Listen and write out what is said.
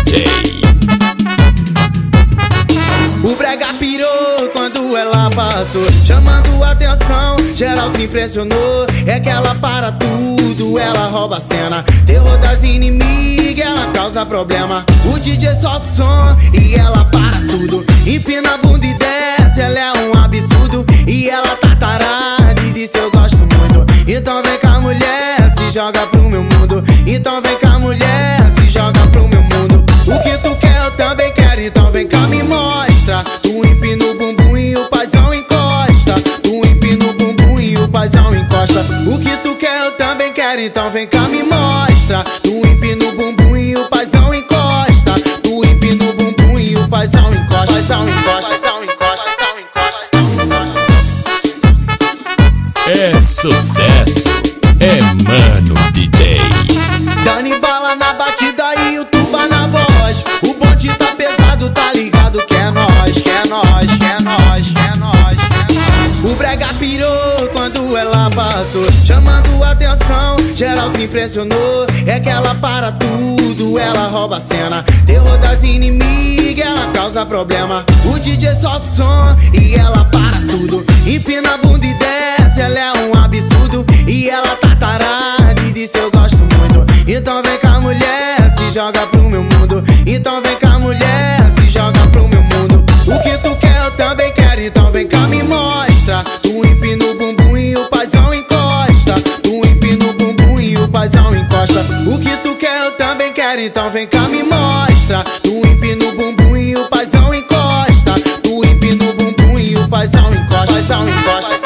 DJ. O brega pirou quando ela passou, chamando atenção, geral se impressionou. É que ela para tudo, ela rouba a cena. Terror das inimigas, ela causa problema. O DJ solta o som e ela para tudo. Empina a bunda e desce, ela é um absurdo. E ela tá tarada e disse eu gosto muito. Então vem cá mulher, se joga pro meu mundo. Então vem cá mulher, se joga pro meu mundo. O que tu quer eu também quero, então vem cá me mostra. Tu empina o bumbum e o paizão encosta. Tu empina o bumbum e o paizão encosta. O que tu quer eu também quero, então vem cá me mostra. Tu empina o bumbum e o paizão encosta. Tu empina o bumbum e o paizão encosta. Paizão encosta, paizão encosta, paizão encosta. É sucesso, é Mano DJ. Dani bala na batida e o tuba na voz. O bonde tá pesado, tá ligado que é nós, que é nós, que é nós, que é nós, que é nós. O brega pirou quando ela passou, chamando atenção, geral se impressionou. É que ela para tudo, ela rouba a cena. Terror das inimigas, ela causa problema. O DJ solta o som e ela para tudo. Empina a bunda e desce, ela é um absurdo. E ela tá tarada e disse eu gosto muito. Então vem cá mulher, se joga pro meu mundo. Então vem cá mulher, se joga pro meu mundo. O que tu quer eu também quero, então vem cá me mostra. Tu empina o bumbum e o paizão encosta. Tu empina o bumbum e o paizão encosta. O que tu quer eu também quero, então vem cá me mostra. Tu empina o bumbum e o paizão encosta. Tu empina o bumbum e o paizão encosta. Paizão encosta.